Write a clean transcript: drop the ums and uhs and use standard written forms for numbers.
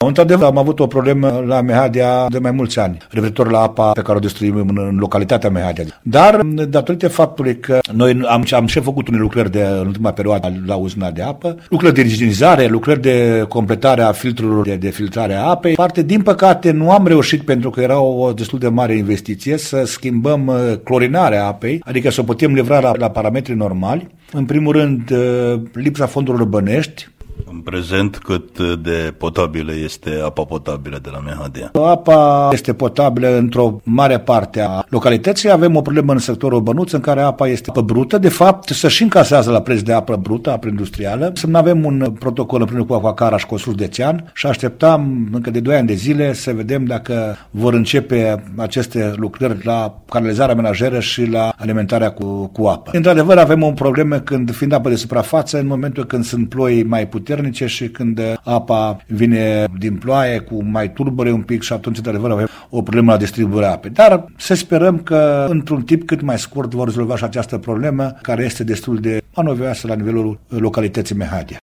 Într-adevăr, am avut o problemă la Mehadea de mai mulți ani, referitor la apa pe care o destruim în localitatea Mehadea. Dar, datorită faptului că noi am și făcut unele lucrări în ultima perioadă la uzina de apă, lucrări de igienizare, lucrări de completare a filtrurilor de filtrare a apei, din păcate nu am reușit, pentru că era o destul de mare investiție, să schimbăm clorinarea apei, adică să o putem livra la parametri normali. În primul rând, lipsa fondurilor bănești. În prezent, cât de potabilă este apa potabilă de la Mehadea? Apa este potabilă într-o mare parte a localității. Avem o problemă în sectorul Bănuț, în care apa este apă brută. De fapt, se și încasează la preț de apă brută, apă industrială. Să nu avem un protocol împreună cu Aquacara și cu Județean și așteptam încă de 2 ani de zile să vedem dacă vor începe aceste lucrări la canalizarea menajeră și la alimentarea cu apă. Într-adevăr, avem o problemă fiind apă de suprafață, în momentul când sunt ploi mai puternice și când apa vine din ploaie cu mai tulbure un pic, și atunci, într-adevăr, avem o problemă la distribuirea apei. Dar să sperăm că într-un timp cât mai scurt vor rezolva și această problemă, care este destul de anovioasă la nivelul localității Mehadea.